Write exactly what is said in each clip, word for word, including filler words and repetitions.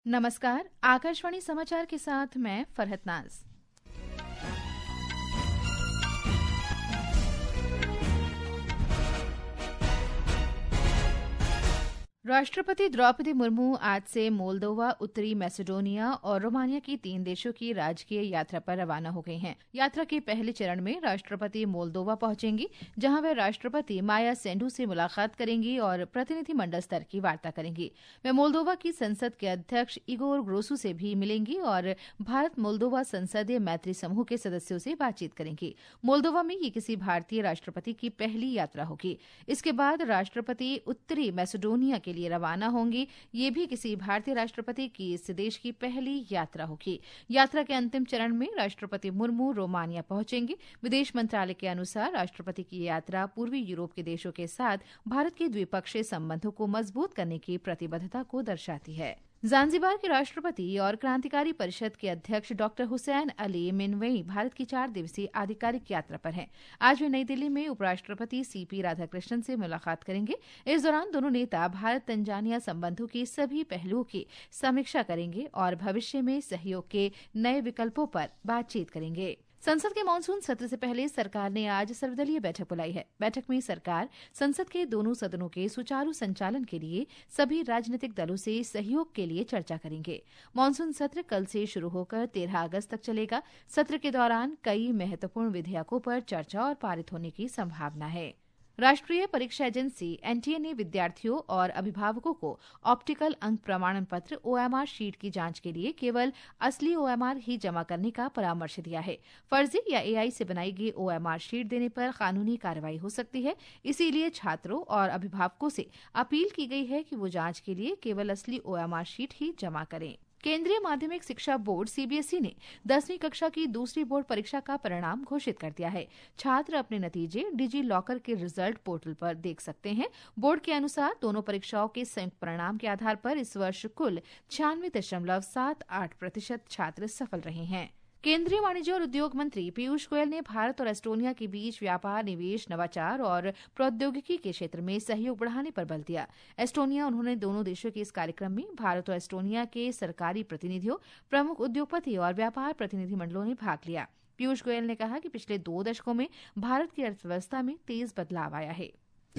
नमस्कार, आकाशवाणी समाचार के साथ मैं फरहत नाज। राष्ट्रपति द्रौपदी मुर्मू आज से मोल्दोवा, उत्तरी मैसेडोनिया और रोमानिया की तीन देशों की राजकीय यात्रा पर रवाना हो गई हैं। यात्रा के पहले चरण में राष्ट्रपति मोल्दोवा पहुंचेंगी, जहां वे राष्ट्रपति माया सेंडू से मुलाकात करेंगी और प्रतिनिधिमंडल स्तर की वार्ता करेंगी। वे मोल्दोवा की संसद के अध्यक्ष इगोर ग्रोसू से भी मिलेंगी और भारत मोल्दोवा संसदीय मैत्री समूह के सदस्यों से बातचीत करेंगी। मोल्दोवा में ये किसी भारतीय राष्ट्रपति की पहली यात्रा होगी। इसके बाद राष्ट्रपति उत्तरी मैसेडोनिया के लिए रवाना होंगी। ये भी किसी भारतीय राष्ट्रपति की इस देश की पहली यात्रा होगी। यात्रा के अंतिम चरण में राष्ट्रपति मुर्मू रोमानिया पहुंचेंगी। विदेश मंत्रालय के अनुसार राष्ट्रपति की यात्रा पूर्वी यूरोप के देशों के साथ भारत के द्विपक्षीय संबंधों को मजबूत करने की प्रतिबद्धता को दर्शाती है। ज़ांज़ीबार के राष्ट्रपति और क्रांतिकारी परिषद के अध्यक्ष डॉक्टर हुसैन अली मिनवेई भारत की चार दिवसीय आधिकारिक यात्रा पर हैं। आज वे नई दिल्ली में उपराष्ट्रपति सीपी राधाकृष्णन से मुलाकात करेंगे। इस दौरान दोनों नेता भारत तंजानिया संबंधों के सभी पहलुओं की समीक्षा करेंगे और भविष्य में सहयोग के नए विकल्पों पर बातचीत करेंगे। संसद के मानसून सत्र से पहले सरकार ने आज सर्वदलीय बैठक बुलाई है। बैठक में सरकार संसद के दोनों सदनों के सुचारू संचालन के लिए सभी राजनीतिक दलों से सहयोग के लिए चर्चा करेंगे। मानसून सत्र कल से शुरू होकर तेरह अगस्त तक चलेगा। सत्र के दौरान कई महत्वपूर्ण विधेयकों पर चर्चा और पारित होने की संभावना है। राष्ट्रीय परीक्षा एजेंसी एनटीए ने विद्यार्थियों और अभिभावकों को ऑप्टिकल अंक प्रमाणन पत्र ओएमआर शीट की जांच के लिए केवल असली ओएमआर ही जमा करने का परामर्श दिया है। फर्जी या एआई से बनाई गई ओएमआर शीट देने पर कानूनी कार्रवाई हो सकती है। इसीलिए छात्रों और अभिभावकों से अपील की गई है कि वो जांच के लिए केवल असली ओएमआर शीट ही जमा करें। केंद्रीय माध्यमिक शिक्षा बोर्ड सीबीएसई ने दसवीं कक्षा की दूसरी बोर्ड परीक्षा का परिणाम घोषित कर दिया है। छात्र अपने नतीजे डिजी लॉकर के रिजल्ट पोर्टल पर देख सकते हैं। बोर्ड के अनुसार दोनों परीक्षाओं के संयुक्त परिणाम के आधार पर इस वर्ष कुल छियानवे दशमलव सात आठ प्रतिशत छात्र सफल रहे हैं। केंद्रीय वाणिज्य और उद्योग मंत्री पीयूष गोयल ने भारत और एस्टोनिया के बीच व्यापार, निवेश, नवाचार और प्रौद्योगिकी के क्षेत्र में सहयोग बढ़ाने पर बल दिया। एस्टोनिया उन्होंने दोनों देशों के इस कार्यक्रम में भारत और एस्टोनिया के सरकारी प्रतिनिधियों, प्रमुख उद्योगपति और व्यापार प्रतिनिधिमंडलों ने भाग लिया। पीयूष गोयल ने कहा कि पिछले दो दशकों में भारत की अर्थव्यवस्था में तेज बदलाव आया है।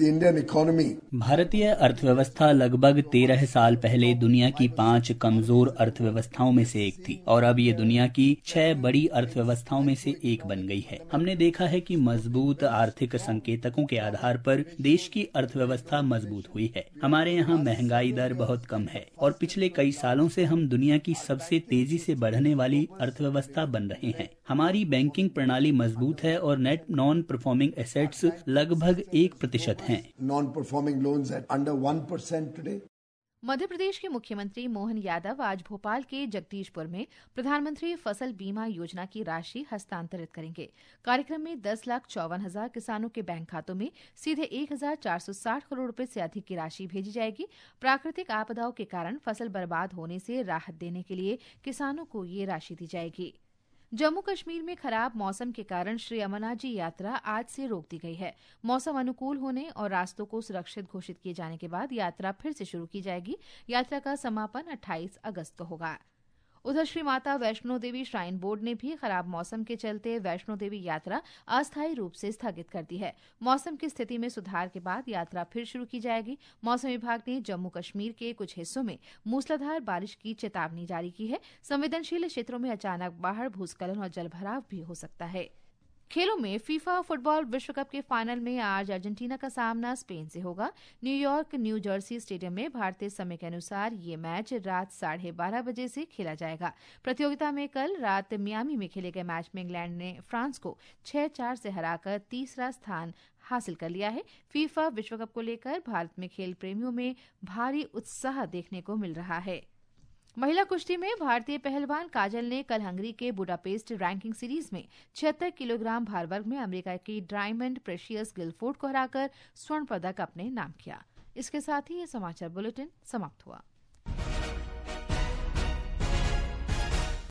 भारतीय अर्थव्यवस्था लगभग तेरह साल पहले दुनिया की पांच कमजोर अर्थव्यवस्थाओं में से एक थी और अब ये दुनिया की छह बड़ी अर्थव्यवस्थाओं में से एक बन गई है। हमने देखा है कि मजबूत आर्थिक संकेतकों के आधार पर देश की अर्थव्यवस्था मजबूत हुई है। हमारे यहाँ महंगाई दर बहुत कम है और पिछले कई सालों से हम दुनिया की सबसे तेजी से बढ़ने वाली अर्थव्यवस्था बन रहे हैं। हमारी बैंकिंग प्रणाली मजबूत है और नेट नॉन परफॉर्मिंग एसेट्स लगभग एक प्रतिशत non performing loans at under one percent today. Madhya Pradesh के मुख्यमंत्री मोहन यादव आज भोपाल के जगदीशपुर में प्रधानमंत्री फसल बीमा योजना की राशि हस्तांतरित करेंगे। कार्यक्रम में दस लाख चौवन हजार किसानों के बैंक खातों में सीधे एक हजार चार सौ साठ करोड़ रुपए से अधिक की राशि भेजी जाएगी। प्राकृतिक आपदाओं के कारण फसल बर्बाद होने से राहत देने के लिए किसानों को ये राशि दी जाएगी। जम्मू कश्मीर में खराब मौसम के कारण श्री अमरनाथ जी यात्रा आज से रोक दी गई है। मौसम अनुकूल होने और रास्तों को सुरक्षित घोषित किए जाने के बाद यात्रा फिर से शुरू की जाएगी। यात्रा का समापन अट्ठाईस अगस्त को होगा। उधर श्री माता वैष्णो देवी श्राइन बोर्ड ने भी खराब मौसम के चलते वैष्णो देवी यात्रा अस्थायी रूप से स्थगित कर दी है। मौसम की स्थिति में सुधार के बाद यात्रा फिर शुरू की जाएगी। मौसम विभाग ने जम्मू कश्मीर के कुछ हिस्सों में मूसलाधार बारिश की चेतावनी जारी की है। संवेदनशील क्षेत्रों में अचानक बाढ़, भूस्खलन और जलभराव भी हो सकता है। खेलों में फीफा फुटबॉल विश्व कप के फाइनल में आज अर्जेंटीना का सामना स्पेन से होगा। न्यूयॉर्क न्यू जर्सी स्टेडियम में भारतीय समय के अनुसार ये मैच रात साढ़े बारह बजे से खेला जाएगा। प्रतियोगिता में कल रात मियामी में खेले गए मैच में इंग्लैंड ने फ्रांस को छह चार से हराकर तीसरा स्थान हासिल कर लिया है। फीफा विश्व कप को लेकर भारत में खेल प्रेमियों में भारी उत्साह देखने को मिल रहा है। महिला कुश्ती में भारतीय पहलवान काजल ने कल हंगरी के बुडापेस्ट रैंकिंग सीरीज में छिहत्तर किलोग्राम भार वर्ग में अमेरिका की डायमंड प्रेशियस गिलफोर्ड को हराकर स्वर्ण पदक अपने नाम किया। इसके साथ ही ये समाचार बुलेटिन समाप्त हुआ।